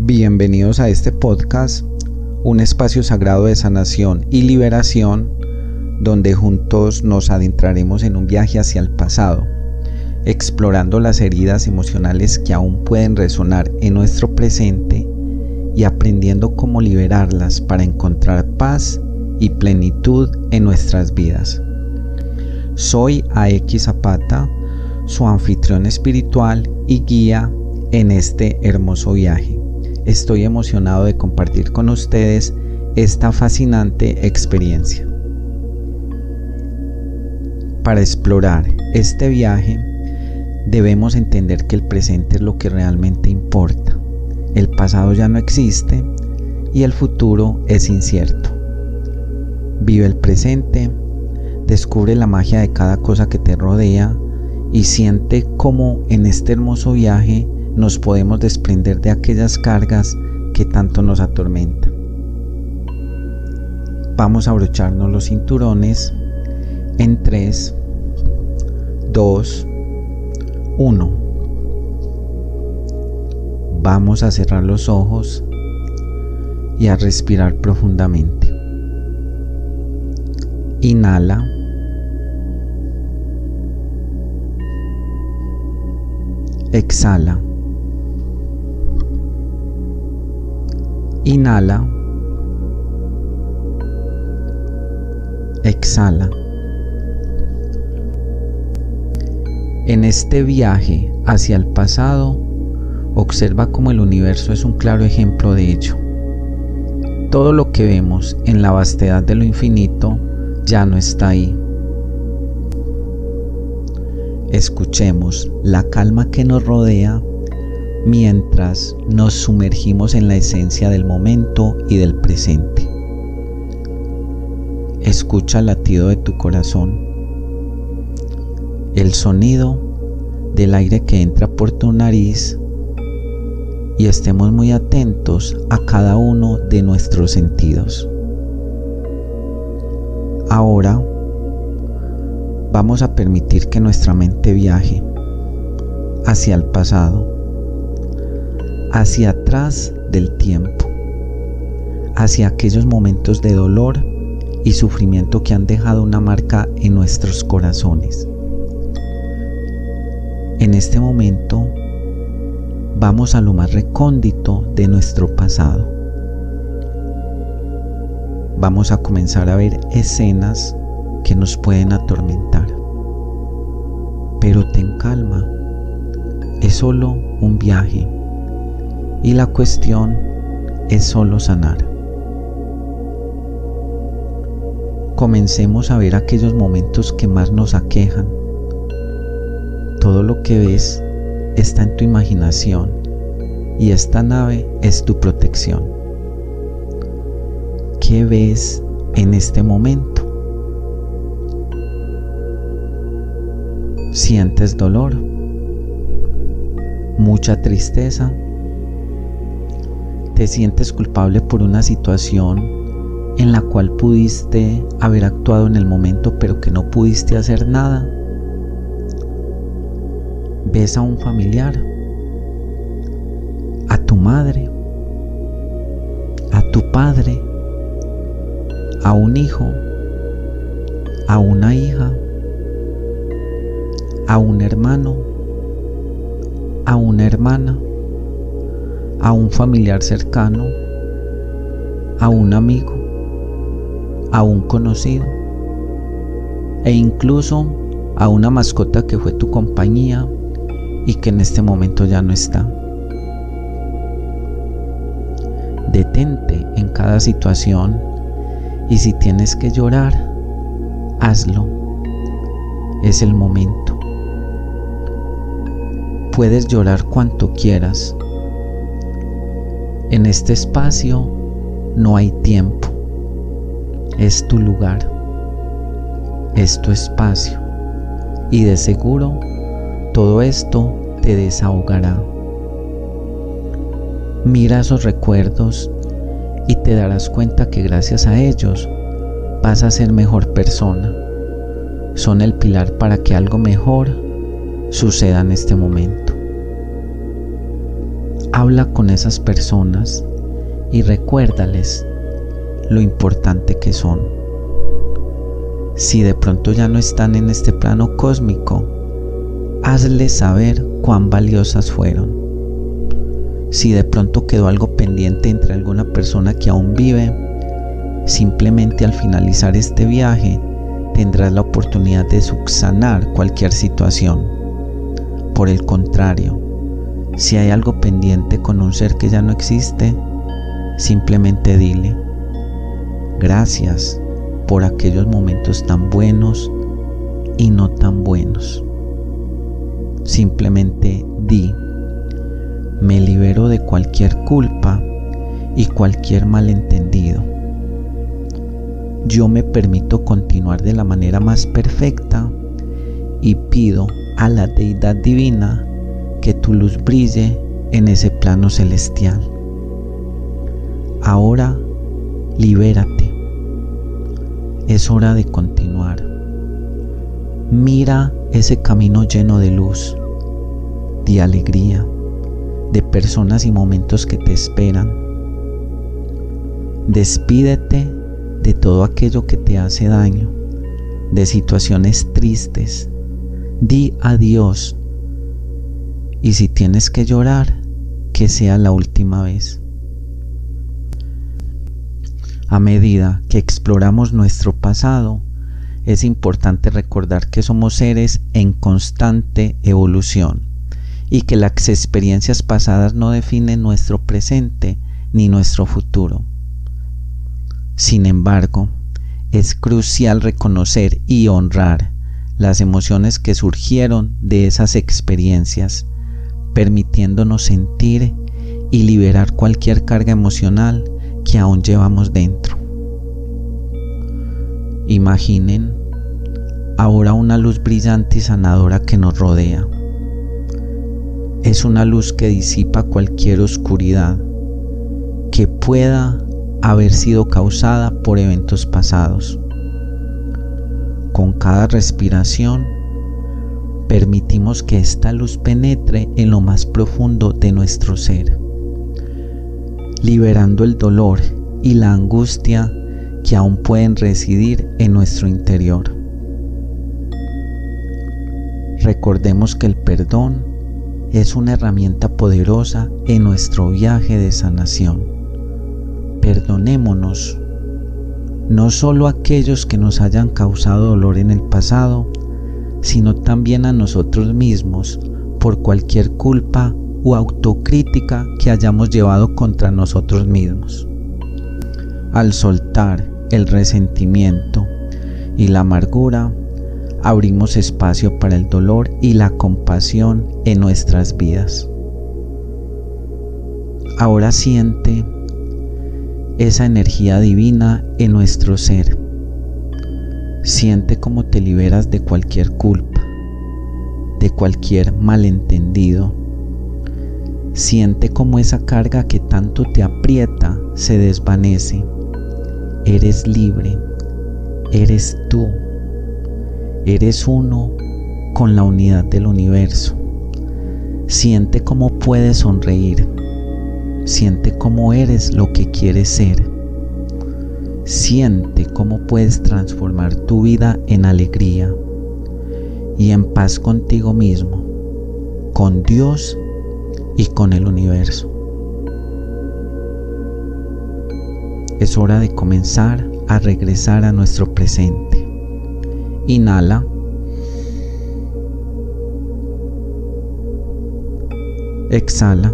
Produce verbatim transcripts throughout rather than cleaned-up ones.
Bienvenidos a este podcast, un espacio sagrado de sanación y liberación, donde juntos nos adentraremos en un viaje hacia el pasado, explorando las heridas emocionales que aún pueden resonar en nuestro presente y aprendiendo cómo liberarlas para encontrar paz y plenitud en nuestras vidas. Soy A X Zapata, su anfitrión espiritual y guía en este hermoso viaje. Estoy emocionado de compartir con ustedes esta fascinante experiencia. Para explorar este viaje, debemos entender que el presente es lo que realmente importa. El pasado ya no existe y el futuro es incierto. Vive el presente, descubre la magia de cada cosa que te rodea y siente cómo en este hermoso viaje nos podemos desprender de aquellas cargas que tanto nos atormentan. Vamos a abrocharnos los cinturones en tres, dos, uno. Vamos a cerrar los ojos y a respirar profundamente. Inhala. Exhala. Inhala. Exhala. En este viaje hacia el pasado, observa cómo el universo es un claro ejemplo de ello. Todo lo que vemos en la vastedad de lo infinito ya no está ahí. Escuchemos la calma que nos rodea mientras nos sumergimos en la esencia del momento y del presente. Escucha el latido de tu corazón, el sonido del aire que entra por tu nariz y estemos muy atentos a cada uno de nuestros sentidos. Ahora vamos a permitir que nuestra mente viaje hacia el pasado, hacia atrás del tiempo, hacia aquellos momentos de dolor y sufrimiento que han dejado una marca en nuestros corazones. En este momento vamos a lo más recóndito de nuestro pasado. Vamos a comenzar a ver escenas que nos pueden atormentar. Pero ten calma, es solo un viaje y la cuestión es solo sanar. Comencemos a ver aquellos momentos que más nos aquejan. Todo lo que ves está en tu imaginación y esta nave es tu protección. ¿Qué ves en este momento? ¿Sientes dolor? ¿Mucha tristeza? ¿Te sientes culpable por una situación en la cual pudiste haber actuado en el momento pero que no pudiste hacer nada? ¿Ves a un familiar? ¿A tu madre? ¿A tu padre? ¿A un hijo? ¿A una hija? ¿A un hermano? ¿A una hermana? ¿A un familiar cercano? ¿A un amigo? ¿A un conocido? E incluso a una mascota que fue tu compañía y que en este momento ya no está. Detente en cada situación y si tienes que llorar, hazlo. Es el momento. Puedes llorar cuanto quieras. En este espacio no hay tiempo. Es tu lugar. Es tu espacio. Y de seguro todo esto te desahogará. Mira esos recuerdos y te darás cuenta que gracias a ellos vas a ser mejor persona. Son el pilar para que algo mejor suceda en este momento. Habla con esas personas y recuérdales lo importante que son. Si de pronto ya no están en este plano cósmico, hazles saber cuán valiosas fueron. Si de pronto quedó algo pendiente entre alguna persona que aún vive, simplemente al finalizar este viaje tendrás la oportunidad de subsanar cualquier situación. Por el contrario, si hay algo pendiente con un ser que ya no existe, simplemente dile: gracias por aquellos momentos tan buenos y no tan buenos. Simplemente di: me libero de cualquier culpa y cualquier malentendido. Yo me permito continuar de la manera más perfecta y pido a la deidad divina que tu luz brille en ese plano celestial. Ahora libérate. Es hora de continuar. Mira ese camino lleno de luz, de alegría, de personas y momentos que te esperan. Despídete de todo aquello que te hace daño, de situaciones tristes. Di adiós. Y si tienes que llorar, que sea la última vez. A medida que exploramos nuestro pasado, es importante recordar que somos seres en constante evolución y que las experiencias pasadas no definen nuestro presente ni nuestro futuro. Sin embargo, es crucial reconocer y honrar las emociones que surgieron de esas experiencias, permitiéndonos sentir y liberar cualquier carga emocional que aún llevamos dentro. Imaginen ahora una luz brillante y sanadora que nos rodea. Es una luz que disipa cualquier oscuridad que pueda haber sido causada por eventos pasados. Con cada respiración, permitimos que esta luz penetre en lo más profundo de nuestro ser, liberando el dolor y la angustia que aún pueden residir en nuestro interior. Recordemos que el perdón es una herramienta poderosa en nuestro viaje de sanación. Perdonémonos, no solo a aquellos que nos hayan causado dolor en el pasado, sino también a nosotros mismos por cualquier culpa o autocrítica que hayamos llevado contra nosotros mismos. Al soltar el resentimiento y la amargura, abrimos espacio para el dolor y la compasión en nuestras vidas. Ahora siente esa energía divina en nuestro ser. Siente cómo te liberas de cualquier culpa, de cualquier malentendido. Siente cómo esa carga que tanto te aprieta se desvanece. Eres libre, eres tú, eres uno con la unidad del universo. Siente cómo puedes sonreír, siente cómo eres lo que quieres ser. Siente cómo puedes transformar tu vida en alegría y en paz contigo mismo, con Dios y con el universo. Es hora de comenzar a regresar a nuestro presente. Inhala. Exhala.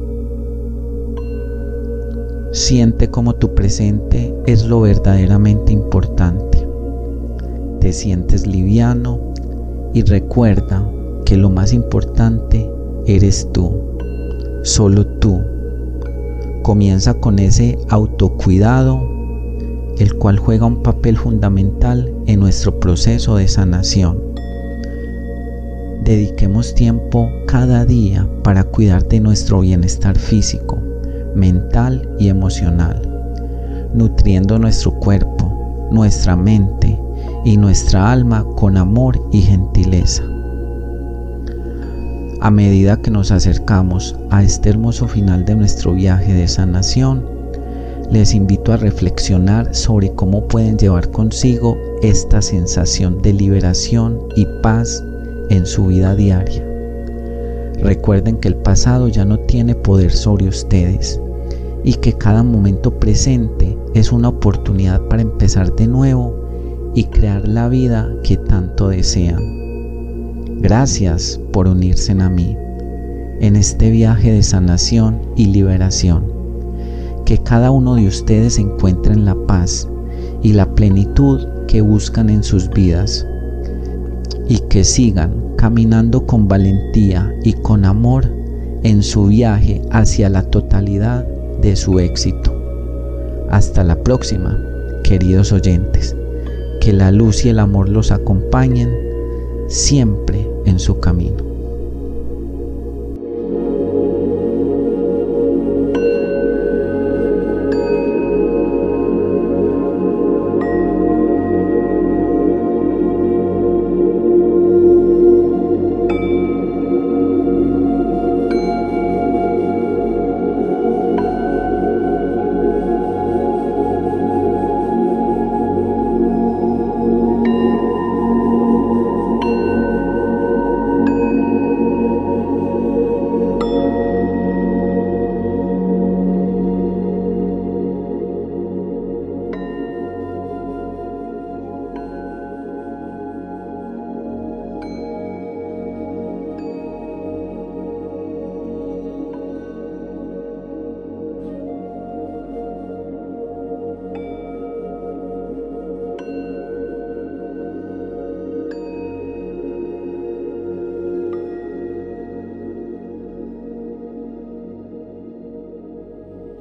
Siente como tu presente es lo verdaderamente importante. Te sientes liviano y recuerda que lo más importante eres tú, solo tú. Comienza con ese autocuidado, el cual juega un papel fundamental en nuestro proceso de sanación. Dediquemos tiempo cada día para cuidar de nuestro bienestar físico, mental y emocional, nutriendo nuestro cuerpo, nuestra mente y nuestra alma con amor y gentileza. A medida que nos acercamos a este hermoso final de nuestro viaje de sanación, les invito a reflexionar sobre cómo pueden llevar consigo esta sensación de liberación y paz en su vida diaria. Recuerden que el pasado ya no tiene poder sobre ustedes y que cada momento presente es una oportunidad para empezar de nuevo y crear la vida que tanto desean. Gracias por unirse a mí en este viaje de sanación y liberación. Que cada uno de ustedes encuentren la paz y la plenitud que buscan en sus vidas y que sigan caminando con valentía y con amor en su viaje hacia la totalidad de su éxito. Hasta la próxima, queridos oyentes. Que la luz y el amor los acompañen siempre en su camino.